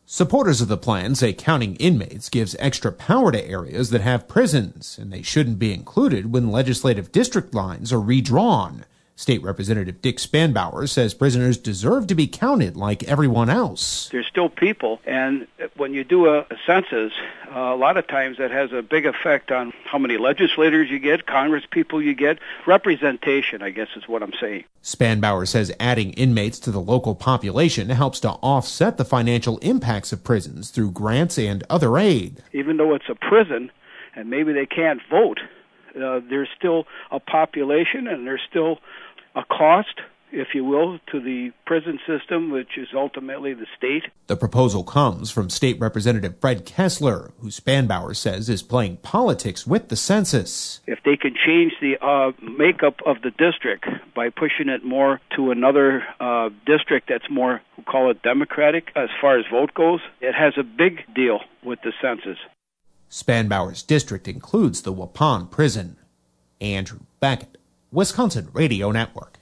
Supporters of the plan say counting inmates gives extra power to areas that have prisons, and they shouldn't be included when legislative district lines are redrawn. State Representative Dick Spanbauer says prisoners deserve to be counted like everyone else. There's still people, and when you do a census, a lot of times that has a big effect on how many legislators you get, Congress people you get. Representation, I guess, is what I'm saying. Spanbauer says adding inmates to the local population helps to offset the financial impacts of prisons through grants and other aid. Even though it's a prison, and maybe they can't vote, there's still a population, and there's still a cost, if you will, to the prison system, which is ultimately the state. The proposal comes from State Representative Fred Kessler, who Spanbauer says is playing politics with the census. If they can change the makeup of the district by pushing it more to another district that's more, we'll call it Democratic, as far as vote goes, it has a big deal with the census. Spanbauer's district includes the Waupun Prison. Andrew Beckett, Wisconsin Radio Network.